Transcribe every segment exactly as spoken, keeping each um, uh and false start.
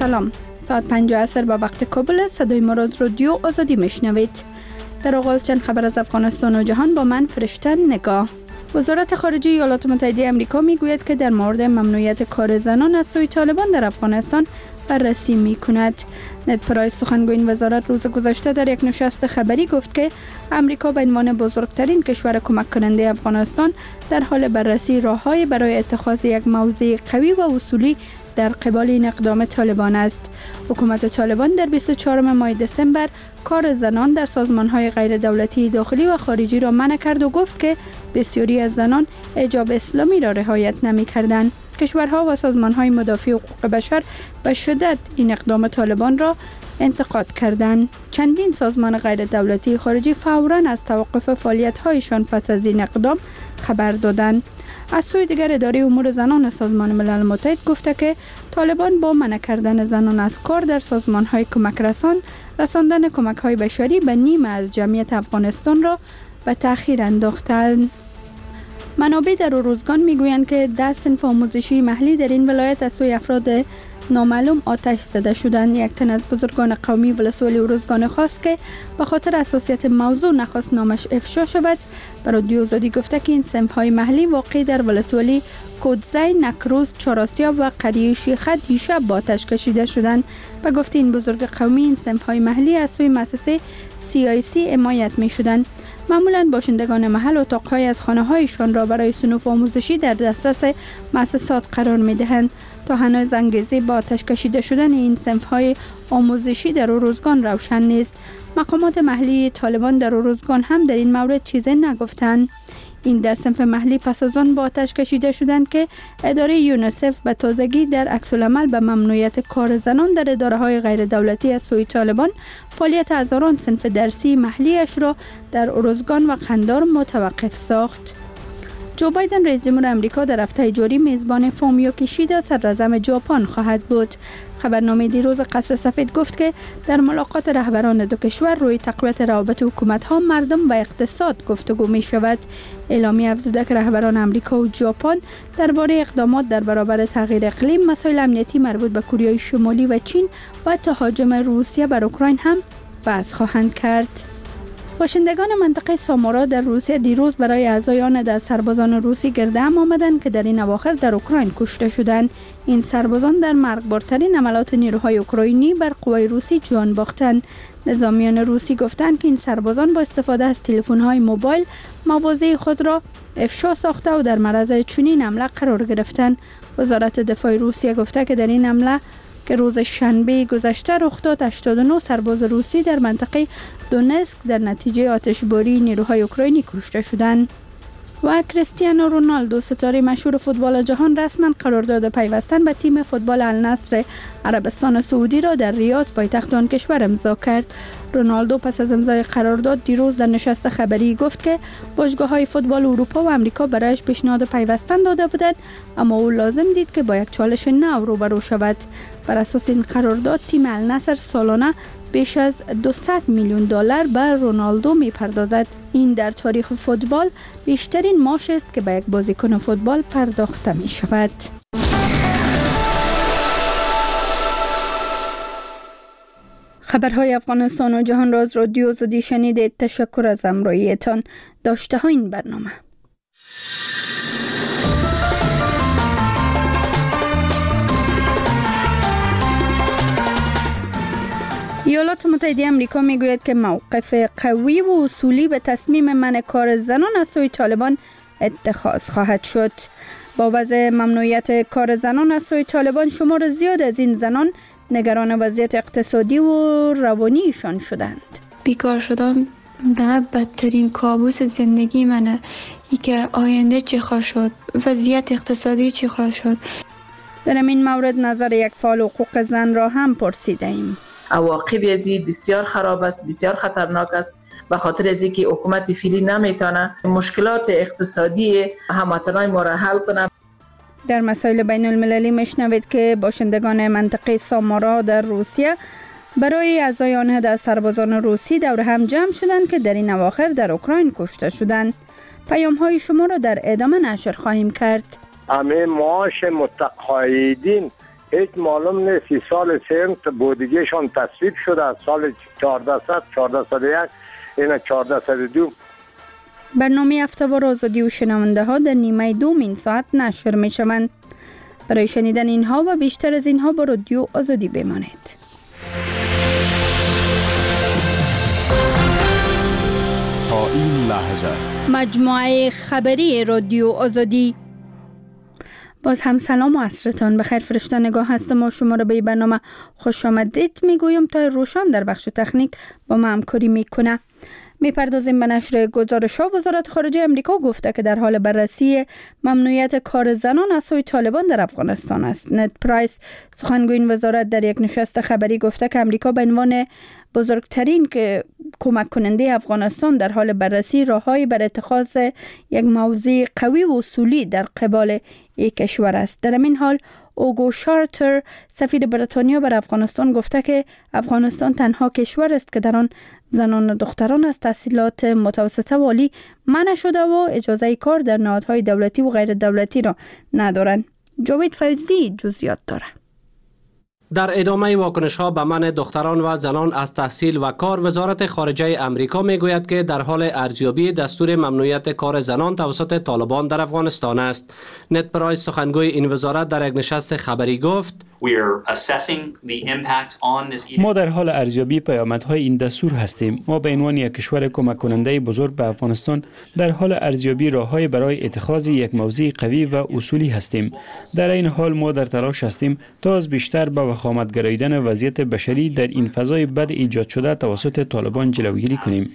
سلام، ساعت پنج عصر به وقت کابل صدای ما را از رادیو آزادی میشنوید. در آغاز چند خبر از افغانستان و جهان با من فرشته نگاه. وزارت خارجه ایالات متحده آمریکا میگوید که در مورد ممنوعیت کار زنان از سوی طالبان در افغانستان بررسی می کند. نت پرایس سخنگوی وزارت روز گذشته در یک نشست خبری گفت که آمریکا به عنوان بزرگترین کشور کمک کننده افغانستان در حال بررسی راه‌های برای اتخاذ یک موضع قوی و اصولی در قبال این اقدام طالبان است. حکومت طالبان در بیست و چهارم ماه دسامبر کار زنان در سازمان‌های غیر دولتی داخلی و خارجی را منع کرد و گفت که بسیاری از زنان حجاب اسلامی را رعایت نمی‌کردند. کشورها و سازمان‌های مدافع حقوق بشر به شدت این اقدام طالبان را انتقاد کردند. چندین سازمان غیر دولتی خارجی فوراً از توقف فعالیت‌هایشان پس از این اقدام خبر دادند. از سوی دیگر اداره امور زنان سازمان ملل متحد گفته که طالبان با منع کردن زنان از کار در سازمان‌های کمک رسان رساندن کمک‌های بشری به نیمه از جمعیت افغانستان را به تأخیر انداختند. منابع در اروزگان میگویند که ده صنف آموزشی محلی در این ولایت از سوی افراد نامعلوم آتش زده شدند. یک تن از بزرگان قومی ولسوالی اروزگان خواست که به خاطر حساسیت موضوع نخواست نامش افشا شود. بر رادیو آزادی گفته که این صنف‌های محلی واقع در ولسوالی کودزی، نکروز، چهارآسیا و قریه شیخه دیشب با آتش کشیده شدند. به گفته این بزرگ قومی این صنف‌های محلی از سوی مؤسسه سی آی سی حمایت می‌شدند. معمولاً باشندگان محل اتاق‌های از خانه‌هایشان را برای صنوف آموزشی در دسترس مؤسسات قرار می‌دهند. تا هنوز انگیزه با آتش کشیده شدن این صنف‌های آموزشی در اروزگان روشن نیست. مقامات محلی طالبان در اروزگان هم در این مورد چیزی نگفتند. این ده صنف محلی پس از آن با آتش کشیده شدند که اداره یونیسف به تازگی در عکس‌العمل به ممنوعیت کار زنان در اداره‌های غیر دولتی از سوی طالبان فعالیت هزاران صنف درسی محلیش را در اروزگان و قندار متوقف ساخت. جو بایدن رئیس جمهور آمریکا در هفته جاری میزبان فومیو کیشیدا صدراعظم ژاپن خواهد بود. خبرنامه دیروز قصر سفید گفت که در ملاقات رهبران دو کشور روی تقویت روابط حکومت‌ها، مردم و اقتصاد گفتگو می شود. اعلامیه افزوده که رهبران آمریکا و ژاپن درباره اقدامات در برابر تغییر اقلیم، مسائل امنیتی مربوط به کره شمالی و چین و تهاجم روسیه بر اوکراین هم بحث خواهند کرد. باشندگان منطقه سامورا در روسیه دیروز برای اعضای آن در سربازان روسی گردهم آمدند که در این اواخر در اوکراین کشته شدند. این سربازان در مرگبارترین عملیات نیروهای اوکراینی بر قوای روسی جان باختند. نظامیان روسی گفتند که این سربازان با استفاده از تلفن‌های موبایل مواضع خود را افشا ساخته و در معرض چنین حمله قرار گرفتند. وزارت دفاع روسیه گفته که در این حمله که روز شنبه گذشته رخ داد، هشتاد و نه سرباز روسی در منطقه دونسک در نتیجه آتشباری نیروهای اوکراینی کشته شدند. و کریستیانو رونالدو ستاره مشهور فوتبال جهان رسما قرارداد پیوستن به تیم فوتبال النصر عربستان سعودی را در ریاض پایتخت آن کشور امضا کرد. رونالدو پس از امضای قرارداد دیروز در نشست خبری گفت که باشگاه‌های فوتبال اروپا و آمریکا برایش پیشنهاد پیوستن داده بودند، اما او لازم دید که با یک چالش نو روبرو شود. بر اساس این قرارداد تیم النصر سالانه بیش از دویست میلیون دلار به رونالدو میپردازد. این در تاریخ فوتبال بیشترین معاش است که به یک بازیکن فوتبال پرداخته می شود. خبرهای افغانستان و جهان را از رادیو آزادی شنیدید. تشکر از همراهیتان. داشته ها این برنامه. ایالات متحده آمریکا میگوید که موقف قوی و اصولی به تصمیم منع کار زنان از سوی طالبان اتخاذ خواهد شد. با وضع ممنوعیت کار زنان از سوی طالبان شمار زیاد از این زنان نگران وضعیت اقتصادی و روانیشان شدند. بیکار شدن نه بدترین کابوس زندگی منه. ای که آینده چی خواهد شد، وضعیت اقتصادی چی خواهد شد. در این مورد نظر یک فعال حقوق زن را هم پرسیده ایم. عواقب ازی بسیار خراب است، بسیار خطرناک است، به خاطر از اینکه حکومت فعلی نمیتونه مشکلات اقتصادی هموطنان ما را حل کنه. در مسائل بین المللی میشنوید که باشندگان منطقه سامورا در روسیه برای اعضای آنها در سربازان روسی دور هم جمع شدند که در این اواخر در اوکراین کشته شدند. پیام های شما را در ادامه نشر خواهیم کرد. همه معاش متقاعدین هیچ معلوم نیست. سال سیم بودجهشان تصویب شده از سال چهارده صد چهارده صد و یک این چهارده صد و دو. برنامه هفته‌وار آزادی و شنونده ها در نیمه دوم این ساعت نشر می شوند. برای شنیدن اینها و بیشتر از اینها با رادیو آزادی بمانید. تا این لحظه مجموعه خبری رادیو آزادی. باز هم سلام و عصرتان بخیر. فرشته نگاه هستم و شما را به برنامه خوش آمدید میگویم تا روشان در بخش تکنیک با ما همکاری میکنه. میپردازیم به نشر گزارش ها. وزارت خارجه امریکا گفته که در حال بررسی ممنوعیت کار زنان از سوی طالبان در افغانستان است. نت پرایس سخنگوی این وزارت در یک نشست خبری گفته که امریکا به عنوان بزرگترین که کمک کننده افغانستان در حال بررسی راههایی بر اتخاذ یک موضع قوی و اصولی در قبال یک کشور است. در این حال اوگو شارتر سفیر بریتانیا بر افغانستان گفته که افغانستان تنها کشور است که در آن زنان و دختران از تحصیلات متوسطه و عالی منع شده و اجازه کار در نهادهای دولتی و غیر دولتی را ندارند. جاوید فیضی جزئیات داره. در ادامه واکنش‌ها به منع دختران و زنان از تحصیل و کار، وزارت خارجه امریکا میگوید که در حال ارزیابی دستور ممنوعیت کار زنان توسط طالبان در افغانستان است. نت پرایس سخنگوی این وزارت در یک نشست خبری گفت: ما در حال ارزیابی پیامدهای این دستور هستیم. ما به عنوان یک کشور کمک کننده بزرگ به افغانستان در حال ارزیابی راههای برای اتخاذ یک موضع قوی و اصولی هستیم. در این حال ما در تلاش هستیم تا از بیشتر به وخامت گراییدن وضعیت بشری در این فضای بد ایجاد شده توسط طالبان جلوگیری کنیم.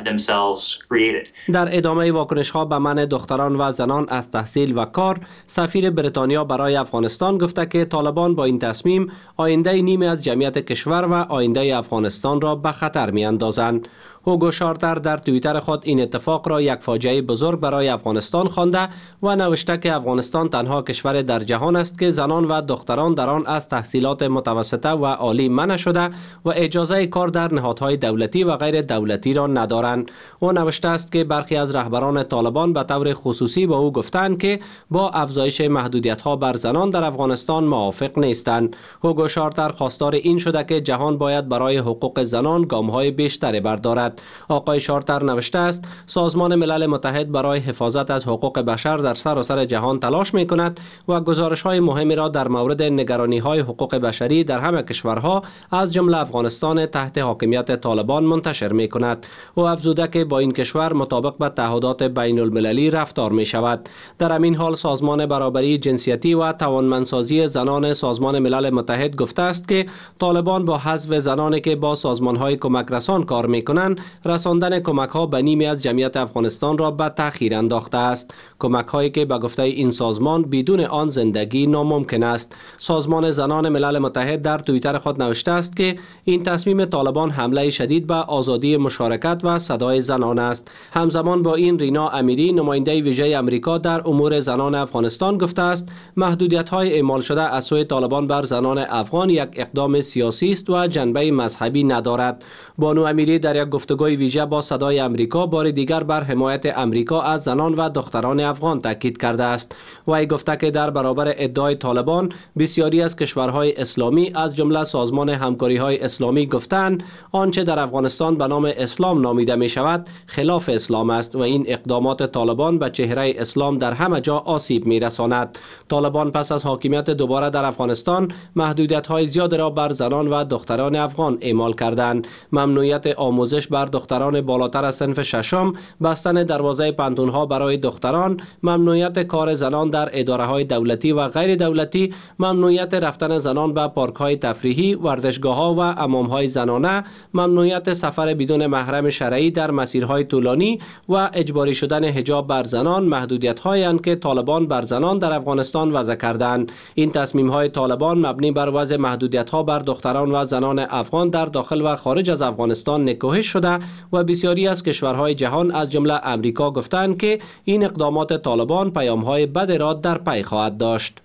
در ادامه واکنش‌ها به منع دختران و زنان از تحصیل و کار، سفیر بریتانیا برای افغانستان گفته که طالبان با این تصمیم آینده نیمی از جمعیت کشور و آینده افغانستان را به خطر می‌اندازند. اوگو شارتر در توییتر خود این اتفاق را یک فاجعه بزرگ برای افغانستان خوانده و نوشته که افغانستان تنها کشور در جهان است که زنان و دختران در آن از تحصیلات متوسطه و عالی منع شده و اجازه کار در نهادهای دولتی و غیر دولتی را ندارند. او نوشته است که برخی از رهبران طالبان به طور خصوصی با او گفتند که با افزایش محدودیت‌ها بر زنان در افغانستان موافق نیستند. اوگو شارتر خواستار این شده که جهان باید برای حقوق زنان گام‌های بیشتری بردارد. آقای شارتر نوشته است: سازمان ملل متحد برای حفاظت از حقوق بشر در سراسر جهان تلاش می کند و گزارش‌های مهمی را در مورد نگرانی‌های حقوق بشری در همه کشورها از جمله افغانستان تحت حاکمیت طالبان منتشر می کند. او افزوده که با این کشور مطابق با تعهدات بین المللی رفتار می شود. در همین حال سازمان برابری جنسیتی و توانمندسازی زنان سازمان ملل متحد گفته است که طالبان با حذف زنانی که با سازمان‌های کمک رسان کار می کنند رساندن کمک ها به نیمی از جمعیت افغانستان را به تأخیر انداخته است. کمک هایی که به گفته این سازمان بدون آن زندگی ناممکن است. سازمان زنان ملل متحد در توییتر خود نوشته است که این تصمیم طالبان حمله شدید به آزادی مشارکت و صدای زنان است. همزمان با این رینا امیری نماینده ویژه امریکا در امور زنان افغانستان گفته است محدودیت های اعمال شده از سوی طالبان بر زنان افغان یک اقدام سیاسی است و جنبه مذهبی ندارد. بانو امیری در یک گفتگوی ویژه با صدای امریکا بار دیگر بر حمایت امریکا از زنان و دختران افغان تاکید کرده است. وی گفته که در برابر ادعای طالبان بسیاری از کشورهای اسلامی از جمله سازمان همکاری‌های اسلامی گفتند آنچه در افغانستان به نام اسلام نامیده می شود خلاف اسلام است و این اقدامات طالبان به چهره اسلام در همه جا آسیب می رساند. طالبان پس از حاکمیت دوباره در افغانستان محدودیت‌های زیاد را بر زنان و دختران افغان اعمال کردند. ممنوعیت آموزش بر دختران بالاتر از صنف ششم، بستن دروازه پانتون‌ها برای دختران، ممنوعیت کار زنان در اداره‌های دولتی و غیر دولتی، ممنوعیت رفتن زنان به پارک‌های تفریحی، ورزشگاه‌ها و حمام‌های زنانه، ممنوعیت سفر بدون محرم شرعی در مسیرهای طولانی و اجباری شدن حجاب بر زنان محدودیت‌هایی اند که طالبان بر زنان در افغانستان وضع کردند. این تصمیم‌های طالبان مبنی بر وضع محدودیت‌ها بر دختران و زنان افغان در داخل و خارج از افغانستان نکوهش شده و بسیاری از کشورهای جهان از جمله امریکا گفتند که این اقدامات طالبان پیام‌های بد را در پی خواهد داشت.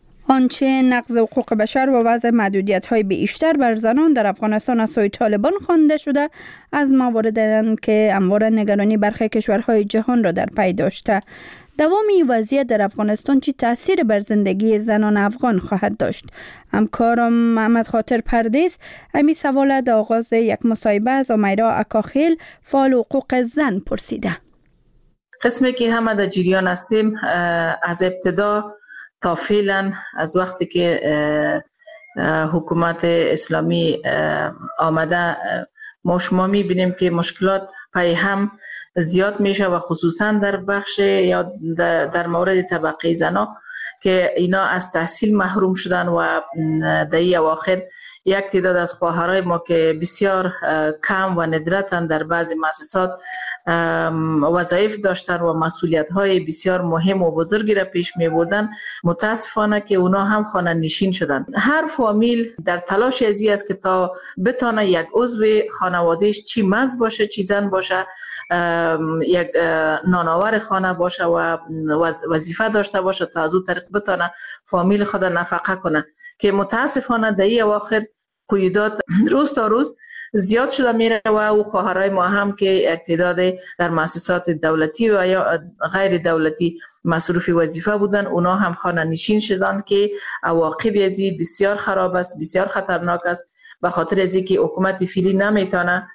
آنچه نقض حقوق بشر و وضع محدودیت‌های بیشتر بر زنان در افغانستان از سوی طالبان خوانده شده از مواردی که همواره نگرانی برخی کشورهای جهان را در پی داشته. دوام این وضعیت در افغانستان چی تاثیر بر زندگی زنان افغان خواهد داشت؟ همکارم محمد خاطر پردیس امی سوال در آغاز یک مصاحبه از امیرا اکاخیل فعال حقوق زن پرسیده. قسمی که همه در جریان هستیم از ابتدا تا فعلا از وقتی که حکومت اسلامی آمده ما شما میبینیم که مشکلات پای هم زیاد میشه و خصوصا در بخش یا در مورد طبقه زنا که اینا از تحصیل محروم شدن و در این اواخر یک تعداد از خواهرای ما که بسیار کم و ندرتن در بعضی مؤسسات وظایف داشتن و مسئولیت‌های بسیار مهم و بزرگی را پیش می‌بردن، متاسفانه که اونا هم خانه نشین شدن. هر فامیل در تلاش ازی است که تا بتونه یک عضو خانوادهش چی مرد باشه چی زن باشه، یک نانآور خانه باشه و وظیفه داشته باشه تا از اون طریق بتونه فامیل خود نفقه کنه، که متاسفانه در این اواخر قیودات روز تا روز زیاد شده میره و او خواهرای ما هم که اقتداد در مؤسسات دولتی و یا غیر دولتی مصروف وظیفه بودن، اونا هم خانه نشین شدن که عواقب ازی بسیار خراب است، بسیار خطرناک است، به خاطر از اینکه حکومت فعلی نمیتونه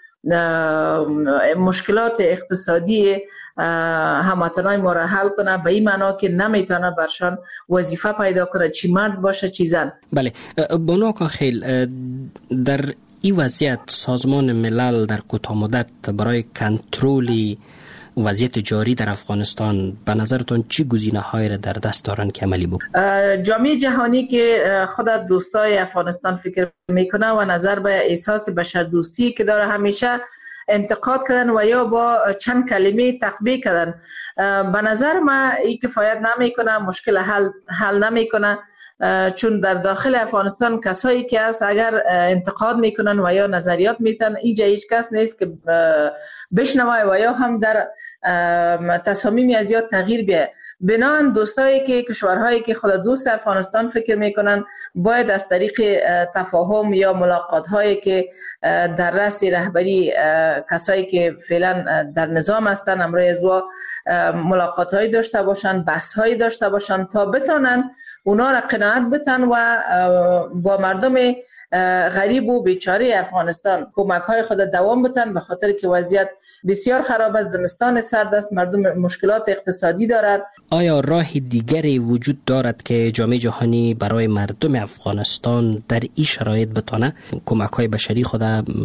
مشکلات اقتصادی هموطنای ما را حل کنه، به این معنا که نمیتونه برشان وظیفه پیدا کنه، چی مرد باشه چی زن. بله، بانو اکاخیل، در این وضعیت سازمان ملل در کوتاه مدت برای کنترل وضعیت جاری در افغانستان به نظرتون چی گزینه‌هایی را در دست دارن که عملی بکنن؟ جامعه جهانی که خود دوستای افغانستان فکر میکنه و نظر به احساس بشردوستی که داره همیشه انتقاد کردن و یا با چند کلمه تقبیح کردن. به نظر من این کفایت نمیکنه، مشکل حل حل نمیکنه، چون در داخل افغانستان کسایی که هست اگر انتقاد میکنن و یا نظریات میتن، اینجا هیچ کس نیست که بشنوه و یا هم در تصامیم از یاد تغییر بیه. بنان دوستایی که کشورهایی که خود دوست افغانستان فکر میکنن باید از طریق تفاهم یا ملاقات هایی که در رأس رهبری کسایی که فعلا در نظام هستن امروز از و ملاقات هایی داشته باشن، بحث هایی داشته باشن تا بتونن اونا را قناعت بتن و با مردم غریب و بیچاره افغانستان کمک های خود دوام بتن، به خاطر که وضعیت بسیار خراب است، زمستان سرد است، مردم مشکلات اقتصادی دارد. آیا راه دیگری وجود دارد که جامعه جهانی برای مردم افغانستان در این شرایط بتونه کمک های بشری خود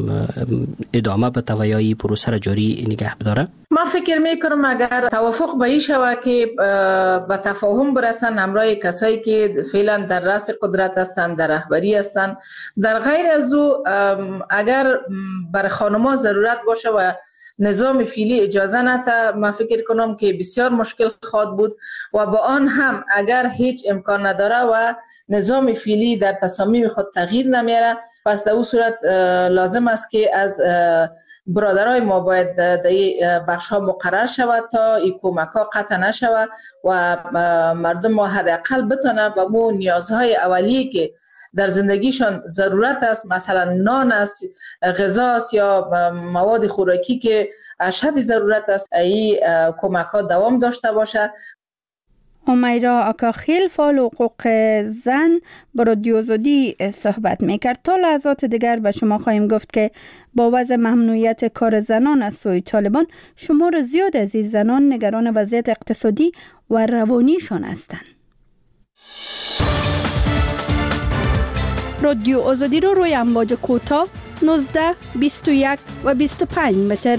ادامه بده و یا این پروسه را جاری نگه بداره؟ من فکر میکنم اگر توافق به این شود که به تفاهم برسن همراه کسایی که فعلا در رأس قدرت هستند، در رهبری هستند، در غیر از او اگر بر خانم‌ها ضرورت باشه و نظام فعلی اجازه نده، من فکر کنم که بسیار مشکل خواهد بود و با آن هم اگر هیچ امکان نداره و نظام فعلی در تصامیم خود تغییر نمیاره، پس در اون صورت لازم است که از برادرای ما باید در این بخش ها مقرر شود تا این کمک ها قطع نشود و مردم ما حداقل بتونه به مو نیازهای اولیه که در زندگیشان ضرورت است، مثلا نان است، غذا است یا مواد خوراکی که اشد ضرورت است، این کمک ها دوام داشته باشد. امیرا اکاخیل فعال حقوق زن با رادیو آزادی صحبت میکرد. تا لحظات دیگر به شما خواهیم گفت که با وضع ممنوعیت کار زنان از سوی طالبان شمار زیاد از این زنان نگران وضعیت اقتصادی و روانیشان هستند. رادیو آزادی رو روی امواج کوتاه نوزده، بیست و یک و بیست و پنج متر.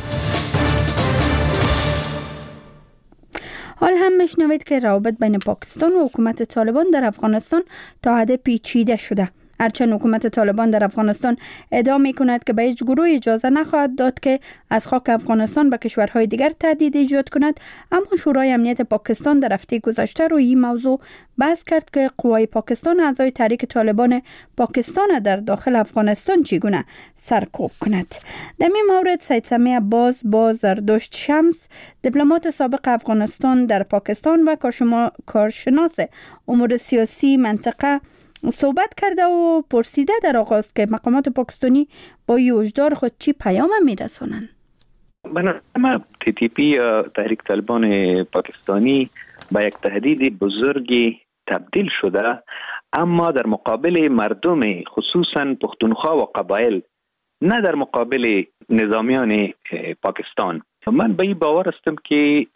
حال هم میشنوید که روابط بین پاکستان و حکومت طالبان در افغانستان تا حد پیچیده شده. هرچند حکومت طالبان در افغانستان ادعا می کند که به هیچ گروه اجازه نخواهد داد که از خاک افغانستان به کشورهای دیگر تهدید ایجاد کند، اما شورای امنیت پاکستان در هفته گذشته روی این موضوع بحث کرد که قوای پاکستان اعضای تحریک طالبان پاکستان در داخل افغانستان چگونه سرکوب کند. در این مورد سید سمیع عباس با زردشت شمس، دیپلمات سابق افغانستان در پاکستان و کارشناس امور سیاسی منطقه صحبت کرده و پرسیده در آغاز که مقامات پاکستانی با این هشدار خود چی پیام میرسونن. به نظر من تی تی پی یا تحریک طالبان پاکستانی به یک تهدید بزرگی تبدیل شده، اما در مقابل مردم خصوصا پختونخوا و قبایل، نه در مقابل نظامیان پاکستان. من به این باور هستم که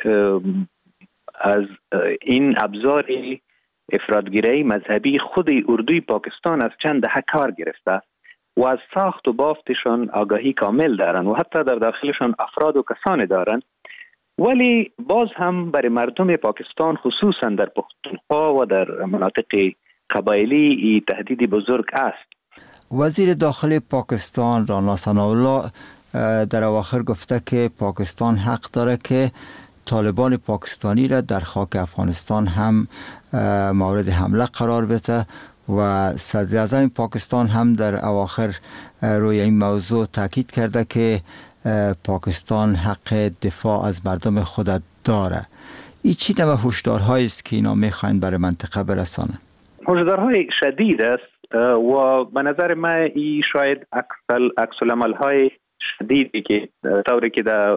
از این ابزار افراطگرایی مذهبی خود اردوی پاکستان از چند دهه کار گرفته و از ساخت و بافتشان آگاهی کامل دارن و حتی در داخلشان افراد و کسان دارن، ولی باز هم برای مردم پاکستان خصوصا در پختونخوا و در مناطق قبایلی ای تهدید بزرگ است. وزیر داخلی پاکستان رانا ثناءالله در اواخر گفته که پاکستان حق داره که طالبان پاکستانی را در خاک افغانستان هم مورد حمله قرار بده و صدر اعظم پاکستان هم در اواخر روی این موضوع تاکید کرده که پاکستان حق دفاع از مردم خود داره. این چی نوع هشدارهایی است که اینا میخواین برای منطقه برسانه؟ هشدارهای شدید است و به نظر من این شاید عکس العمل‌های شدیدی که طوری که در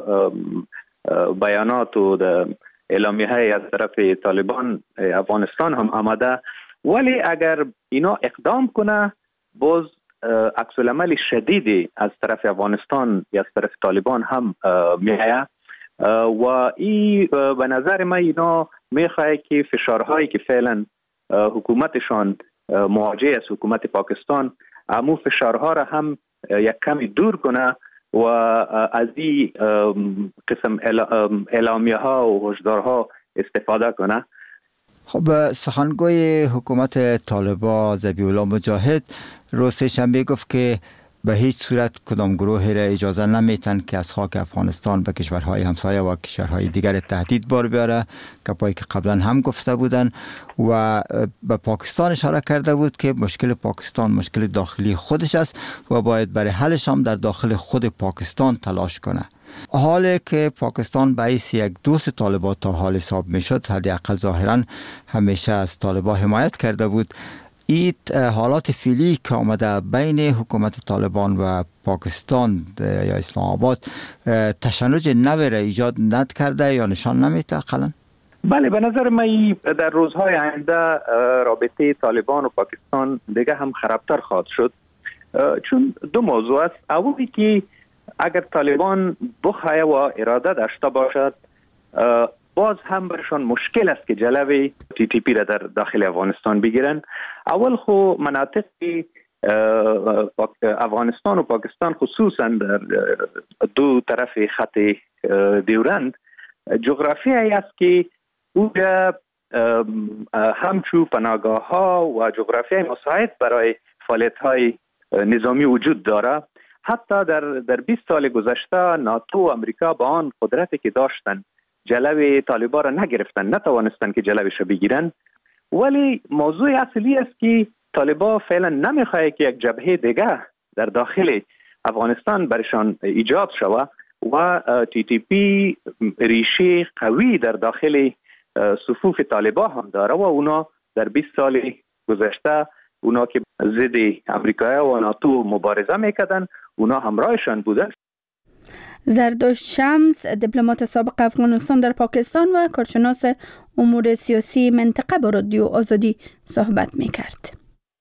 بیانات و در اعلامیه‌های از طرف طالبان افغانستان هم آمده، ولی اگر اینا اقدام کنه باز عکس العمل شدیدی از طرف افغانستان یا از طرف طالبان هم میآید و این به نظر من اینا میخواه که فشارهایی که فعلا حکومتشان مواجه از حکومت پاکستان، امو فشارها را هم یک کمی دور کنه و از این قسم اعلامیه ها و هشدارها استفاده کنه. خب سخنگوی حکومت طالبان ذبیح الله مجاهد روز سه‌شنبه گفت که به هیچ صورت کدام گروهی را اجازه نمیتن که از خاک افغانستان به کشورهای همسایه و کشورهای دیگر تهدید بار بیاره، گپایی که قبلا هم گفته بودن و به پاکستان اشاره کرده بود که مشکل پاکستان مشکل داخلی خودش است و باید برای حلش هم در داخل خود پاکستان تلاش کنه. حالی که پاکستان به حیث یک دوست طالبان تا حال حساب میشد، حداقل ظاهرا همیشه از طالبان حمایت کرده بود، این حالات فعلی که آمده بین حکومت طالبان و پاکستان یا اسلام آباد تشنج نوی را ایجاد ند کرده یا نشان نمیده اقلا؟ بله، به نظر من در روزهای آینده رابطه طالبان و پاکستان دیگه هم خرابتر خواهد شد، چون دو موضوع است. اولی که اگر طالبان بخواه و اراده داشته باشد باز هم برشان مشکل است که جلوه تی تی پی را در داخل افغانستان بگیرن. اول خو مناطق افغانستان و پاکستان خصوصا در دو طرف خط دیورند جغرافیایی است که اونجا همچو پناهگاه ها و جغرافیای مساعد برای فعالیت های نظامی وجود داره. حتی در در بیست سال گذشته ناتو و امریکا با آن قدرتی که داشتن جلوه طالبان را نگرفتن، نتوانستن که جلوش را بگیرن. ولی موضوع اصلی است که طالبان فعلا نمیخواه که یک جبهه دیگه در داخل افغانستان برشان ایجاد شود و تی تی پی ریشه قوی در داخل صفوف طالبان هم داره و اونا در بیست سال گذشته اونا که ضد امریکا و ناتو مبارزه میکردن اونا همراهشان بودن. زردشت شمس، دیپلمات سابق افغانستان در پاکستان و کارشناس امور سیاسی منطقه، با رادیو آزادی صحبت میکرد.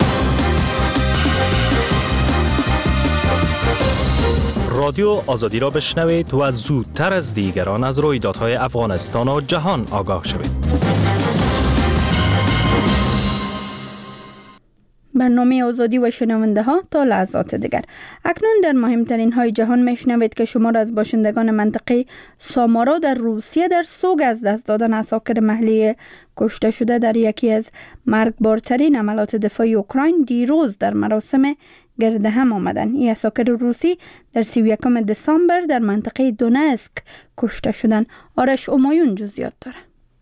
رادیو آزادی را بشنوید و زودتر از دیگران از رویدادهای افغانستان و جهان آگاه شوید. برنامه آزادی و شنونده ها تا لحظات دیگر. اکنون در مهمترین های جهان میشنوید که شمار از باشندگان منطقه سامارا در روسیه در سوگ از دست دادن عساکر محلی کشته شده در یکی از مرگبارترین عملیات دفاعی اوکراین دیروز در مراسم گرد هم آمدن. این عساکر روسی در سی و یکم دسامبر در منطقه دونسک کشته شدند. آرش امایون جزئیات داره.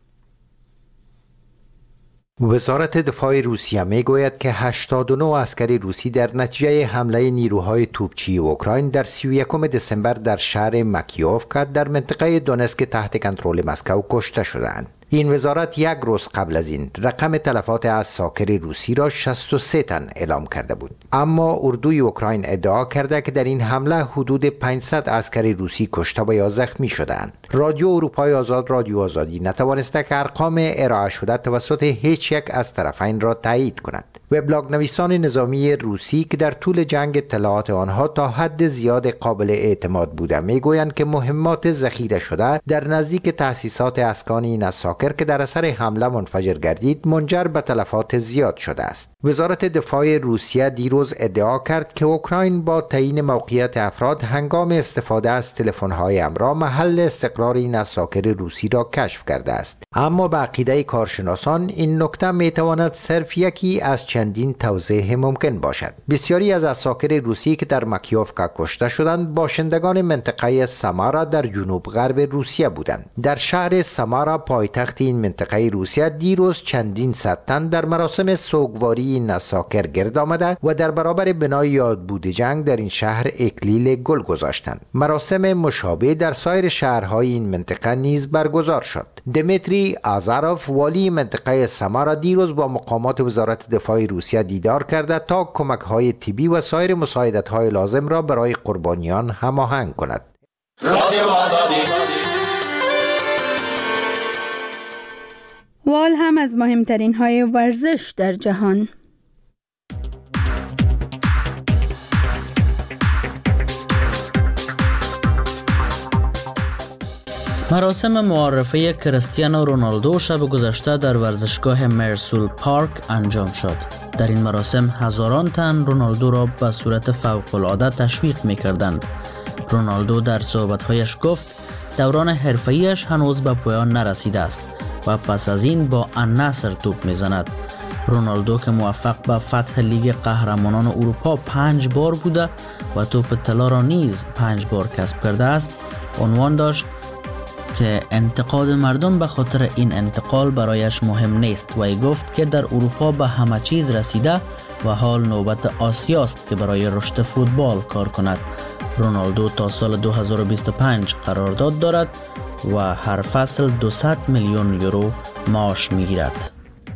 وزارت دفاع روسیه می گوید که هشتاد و نه عسکر روسی در نتیجه حمله نیروهای توپچی اوکراین در سی و یکم دسامبر در شهر مکیوفکا در منطقه دونسک تحت کنترل مسکو کشته شدند. این وزارت یک روز قبل از این رقم تلفات عساکر روسی را شصت و سه تن اعلام کرده بود. اما اردوی اوکراین ادعا کرده که در این حمله حدود پانصد عسکر روسی کشته و یا زخمی شدند. رادیو اروپای آزاد رادیو آزادی نتوانسته که ارقام ارائه شده توسط هیچ یک از طرفین را تایید کند. وبلاگ نویسان نظامی روسی که در طول جنگ اطلاعات آنها تا حد زیاد قابل اعتماد بوده میگویند که مهمات ذخیره شده در نزدیک تأسیسات اسکان این عساکر که در اثر حمله منفجر گردید منجر به تلفات زیاد شده است. وزارت دفاع روسیه دیروز ادعا کرد که اوکراین با تعیین موقعیت افراد هنگام استفاده از تلفن‌های همراه محل استقرار این عساکر روسی را کشف کرده است. اما به عقیده کارشناسان این نکته میتواند صرف یکی از چندین توضیح ممکن باشد. بسیاری از عساکر روسی که در مکیوفکا کشته شدند باشندگان منطقه سامارا در جنوب غرب روسیه بودند. در شهر سامارا پایتخت این منطقه روسیه دیروز چندین صد تن در مراسم سوگواری این عساکر گرد آمده و در برابر بنای یادبود جنگ در این شهر اکلیل گل گذاشتند. مراسم مشابه در سایر شهرهای این منطقه نیز برگزار شد. دمیتری آزاروف والی منطقه سامارا دیروز با مقامات وزارت دفاع روسیه دیدار کرده تا کمک‌های طبی و سایر مساعدت‌های لازم را برای قربانیان هماهنگ کند. رادیو آزادی. وال هم از مهمترین های ورزش در جهان. مراسم معرفی کریستیانو رونالدو شب گذشته در ورزشگاه مرسول پارک انجام شد. در این مراسم هزاران تن رونالدو را به صورت فوق‌العاده تشویق می‌کردند. رونالدو در صحبت‌هایش گفت دوران حرفه‌ایش هنوز به پایان نرسیده است و پس از این با النصر توپ می‌زند. رونالدو که موفق به فتح لیگ قهرمانان اروپا پنج بار بوده و توپ طلا را نیز پنج بار کسب کرده است، عنوان داشت که انتقاد مردم به خاطر این انتقال برایش مهم نیست و ای گفت که در اروپا به همه چیز رسیده و حال نوبت آسیاست که برای رشد فوتبال کار کند. رونالدو تا سال دو هزار و بیست و پنج قرارداد دارد و هر فصل دویست میلیون یورو معاش میگیرد.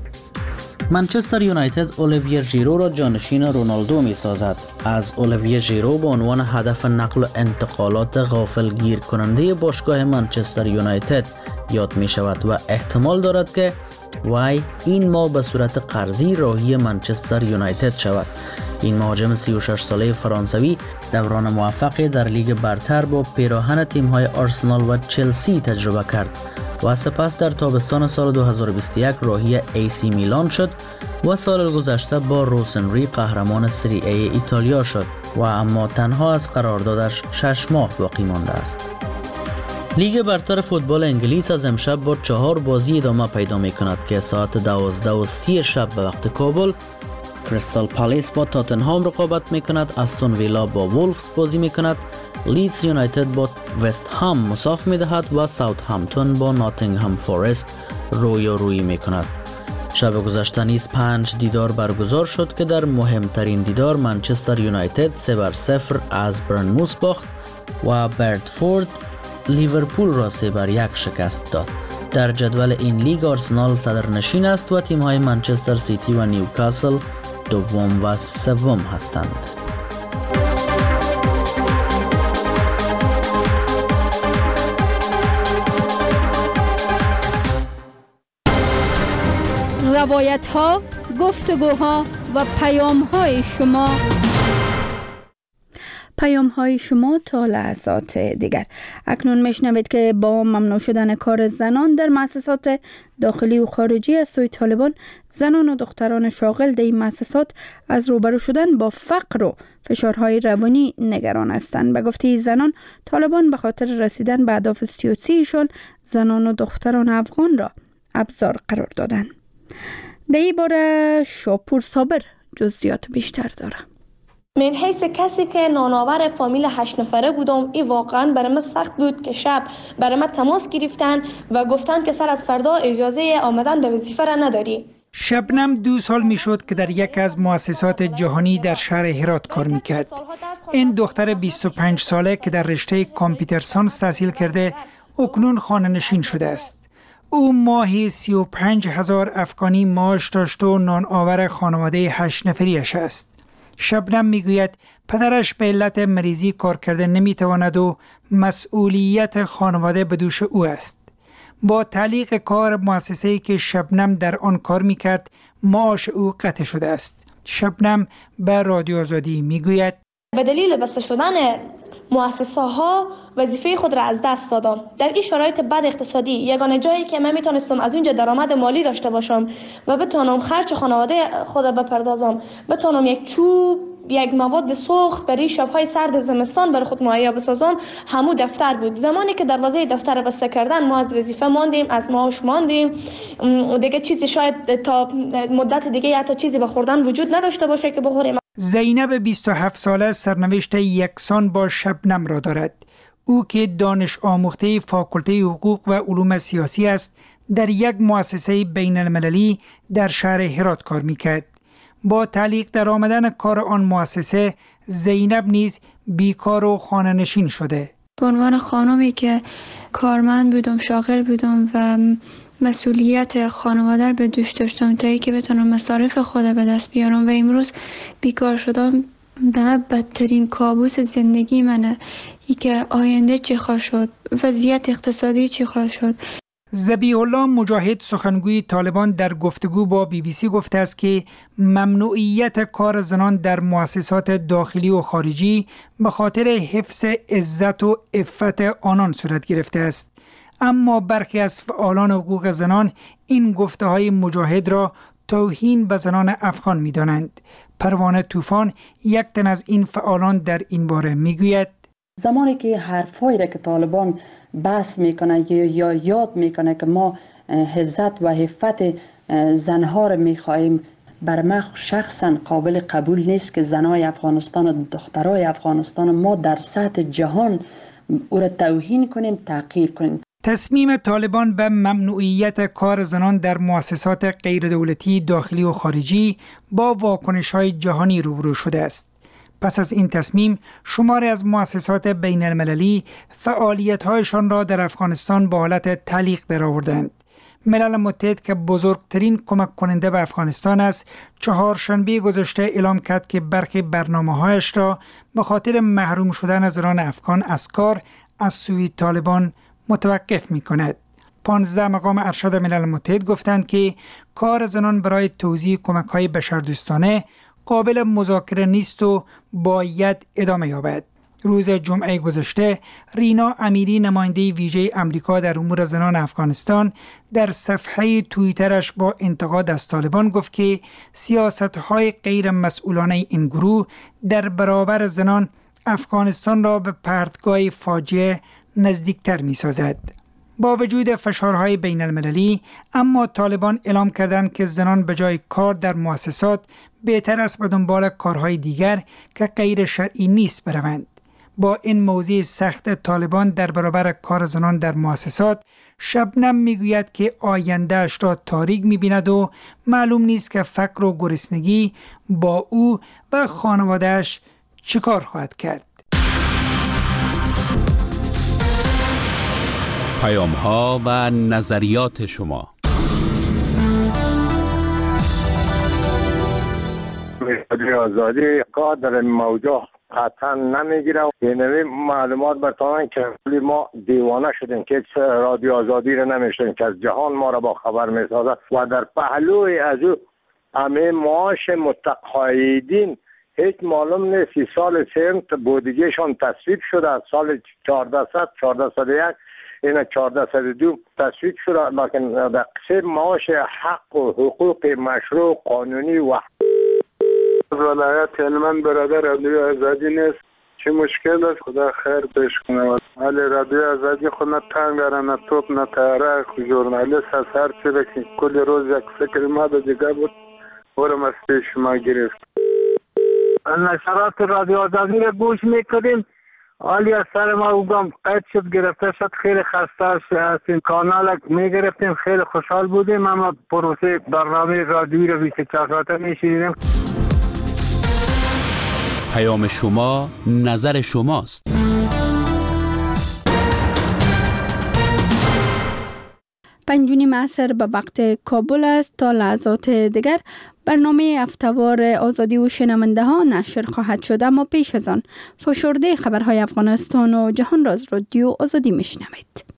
منچستر یونایتد اولیویر ژیرو را جانشین رونالدو می سازد. از اولیویر ژیرو به عنوان هدف نقل و انتقالات غافلگیر کننده باشگاه منچستر یونایتد یاد می شود و احتمال دارد که وی این ماه به صورت قرضی راهی منچستر یونایتد شود. این مهاجم سی و شش ساله فرانسوی دوران موفقی در لیگ برتر با پیراهن تیم‌های آرسنال و چلسی تجربه کرد و سپس در تابستان سال دو هزار و بیست و یک راهی ای سی میلان شد و سال گذشته با روسنری قهرمان سری ای ایتالیا شد و اما تنها از قراردادش شش ماه باقی مانده است. لیگ برتر فوتبال انگلیس از امشب با چهار بازی ادامه پیدا می کند که ساعت دوازده و سی شب به وقت کابل کریستال پالیس با تاتنهام رقابت می کند، استون ویلا با وولفز بازی می کند، لیدز یونایتد با وست هام مساف می دهد و ساوثهامپتون با ناتینگهام فورست رویارویی می کند. شب گذشته نیز پنج دیدار برگزار شد که در مهمترین دیدار منچستر یونایتد سه بر صفر از برنموث باخت و برنتفورد لیورپول را سه بر یک شکست داد. در جدول این لیگ آرسنال صدرنشین است و تیم‌های منچستر سیتی و نیوکاسل دوم و سوم هستند. روایت‌ها، گفتگوها و پیام‌های شما پیام های شما تا لحظات دیگر. اکنون میشنوید که با ممنوع شدن کار زنان در مؤسسات داخلی و خارجی از سوی طالبان، زنان و دختران شاغل در این مؤسسات از روبرو شدن با فقر و فشارهای روانی نگران هستند. به گفته زنان، طالبان به خاطر رسیدن به اهداف سیاسیشان زنان و دختران افغان را ابزار قرار دادند. در این باره شاپور صابر جزئیات بیشتر داره. من حیث کسی که نانآور فامیل هشت نفره بودم، این واقعا برای من سخت بود که شب برای من تماس گرفتن و گفتن که سر از فردا اجازه آمدن به وظیفه را نداری. شبنم دو سال می شد که در یک از مؤسسات جهانی در شهر هرات کار می کرد. این دختر بیست و پنج ساله که در رشته کامپیوتر ساینس تحصیل کرده، اکنون خانه نشین شده است. او ماهی سی و پنج هزار افغانی معاش داشت و نان آور خانواده هشت نفریش است. شبنم میگوید پدرش به علت مریضی کار کرده نمیتواند و مسئولیت خانواده به دوش او است. با تعلیق کار مؤسسه‌ای که شبنم در آن کار میکرد معاش او قطع شده است. شبنم به رادیو آزادی میگوید به دلیل بسته شدن مؤسسه ها وظیفه خود را از دست دادم. در این شرایط بد اقتصادی یگانه جایی که من میتونستم از اونجا درآمد مالی داشته باشم و بتونم خرج خانواده خود بپردازم، بتونم یک چوب، یک مواد سوخت برای شب‌های سرد زمستان برای خود مهیا بسازم، همو دفتر بود. زمانی که دروازه دفتر بسته کردن ما از وظیفه ماندیم، از معاش ماندیم، دیگه چیزی شاید تا مدت دیگه حتی چیزی به خوردن وجود نداشته باشه که بخوریم. زینب بیست و هفت ساله سرنوشت یکسان با شبنم را دارد. او که دانش آموخته فاکولته حقوق و علوم سیاسی است، در یک مؤسسه بین المللی در شهر هرات کار میکرد. با تعلیق در آمدن کار آن مؤسسه، زینب نیز بیکار و خانه نشین شده. به عنوان خانمی که کارمند بودم، شاغل بودم و مسئولیت خانواده به دوش داشتم تا ای که بتونم مصارف خود به دست بیارم و امروز بیکار شدم، به بدترین کابوس زندگی منه. ای که آینده چی خواهد شد، وضعیت اقتصادی چی خواهد شد. ذبیح الله مجاهد سخنگوی طالبان در گفتگو با بی بی سی گفته است که ممنوعیت کار زنان در مؤسسات داخلی و خارجی به خاطر حفظ عزت و عفت آنان صورت گرفته است. اما برخی از فعالان حقوق زنان این گفته های مجاهد را توهین به زنان افغان می دانند. پروانه طوفان یک تن از این فعالان در این باره می گوید زمانی که حرفایی را که طالبان بحث میکنه یا یاد میکنه که ما عزت و عفت زنها را میخواهیم، بر ما شخصا قابل قبول نیست که زنای افغانستان و دخترای افغانستان ما در سطح جهان او را توهین کنیم، تحقیر کنیم. تصمیم طالبان به ممنوعیت کار زنان در مؤسسات غیردولتی داخلی و خارجی با واکنش‌های جهانی روبرو شده است. پس از این تصمیم، شماری از مؤسسات بین المللی فعالیت‌هایشان را در افغانستان با حالت تعلیق درآوردند. ملل متحد که بزرگترین کمک کننده به افغانستان است، چهارشنبه گذشته اعلام کرد که برخی برنامه‌هایش را به خاطر محروم شدن زنان افغان از کار از سوی طالبان متوقف می‌کند. پانزده مقام ارشد ملل متحد گفتند که کار زنان برای توزیع کمک‌های بشردوستانه قابل مذاکره نیست و باید ادامه یابد. روز جمعه گذشته رینا امیری، نماینده ویژه امریکا در امور زنان افغانستان، در صفحه توییترش با انتقاد از طالبان گفت که سیاست‌های غیر مسئولانه این گروه در برابر زنان افغانستان را به پرتگاه فاجعه نزدیکتر می‌سازد. با وجود فشارهای بین المللی، اما طالبان اعلام کردند که زنان به جای کار در مؤسسات بهتر است به دنبال کارهای دیگر که غیر شرعی نیست بروند. با این موضوع سخت طالبان در برابر کار زنان در مؤسسات، شبنم میگوید که آیندهش را تاریک می‌بیند و معلوم نیست که فقر و گرسنگی با او و خانواده‌اش چیکار خواهد کرد. پیام ها و نظریات شما. رادیو آزادی قادر موضوع قطعا نمیگیره. یعنی معلومات برتان که ما دیوانه شدیم که رادیو آزادی رو نمیشتیم که از جهان ما را با خبر میسازد و در پهلوی از او همه معاش متقاعدین هیچ معلوم نیست. سال سه بودجهشان تصویب شده از سال چهارده صد و یک این چهارده صد و دو تصویب شده، لیکن در قسم معاش حق و حقوق مشروع قانونی و ولایت هلمند برادر رادیو آزادی نیست. چه مشکل است؟ خدا خیر پیش کنه. ولی رادیو آزادی خود نه تنگ داره، نه توپ، نه تاره. ژورنالیست از هر چی که کل روز یک فکر ما به دیگه بود برم از پیش ما گرفت. نشرات رادیو آزادی را گوش میکنیم. حالی از سر ما اوگم قید شد، گرفته شد. خیلی خسته از این کانال میگرفتیم، خیلی خوشحال بودیم. اما پروسه برنامه رادیویی را بیست و چهار ساعته میشیدیم. پیام شما، نظر شماست. پنج و نیم عصر به وقت کابل است. تا لحظات دیگر برنامه هفته‌وار آزادی و شنونده ها نشر خواهد شد، اما پیش از آن فشرده خبرهای افغانستان و جهان را از رادیو آزادی میشنوید.